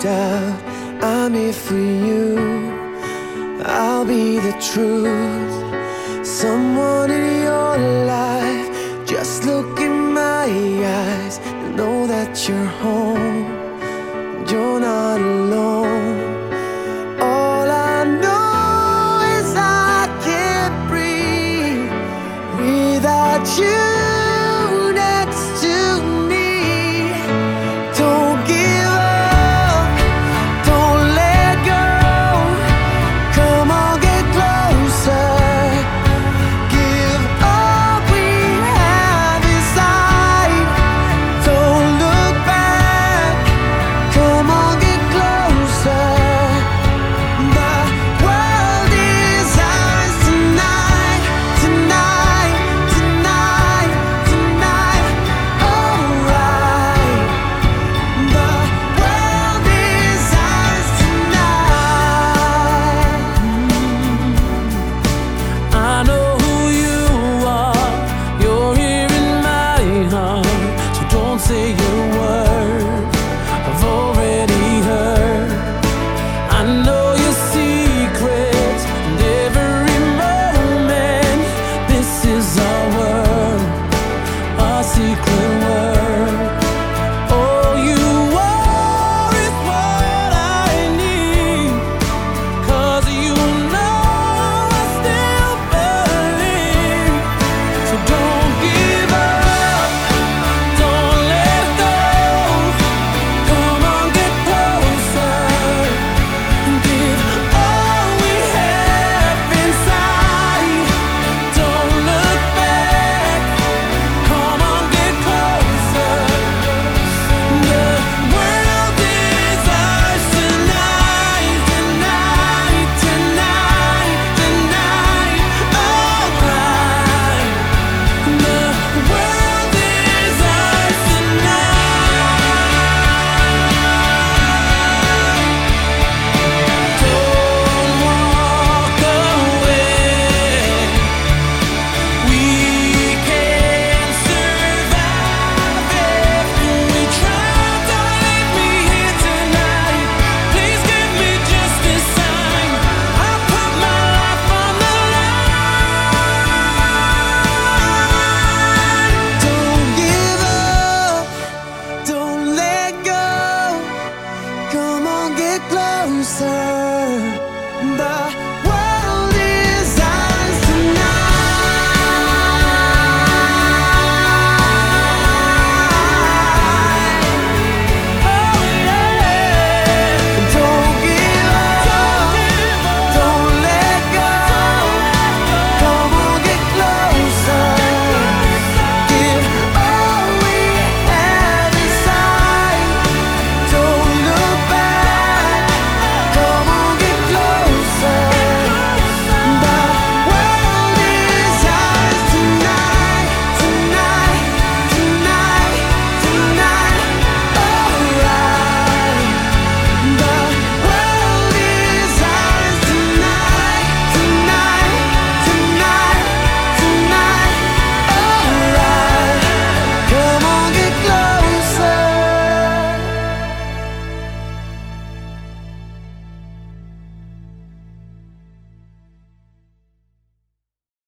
doubt, I'm here for you. I'll be the truth. Someone in your life, just look in my eyes and know that you're home. You're not alone. All I know is I can't breathe without you next to me. Don't give up, don't let go. Come on, get closer. Give all we have inside. Don't look back. Come on, get closer. The world is ours tonight, tonight, tonight, tonight. Alright. The world is ours tonight. I know who you are. You're here in my heart. So don't say your words I've already heard. I know your secrets and every moment. This is our world, our secret world. Oh, you are is what I need. 'Cause you know I still believe. So don't give up, don't let go. Come on, get closer. Give all we have inside. Don't look back. Come on, get closer. The world is ours tonight, tonight, tonight, tonight. Alright. The world is ours tonight. Don't walk away. We can survive if we try. Don't leave me here tonight. Please give me just a sign. I'll put my life on the line. Don't give up, don't let go. Come on, get closer. The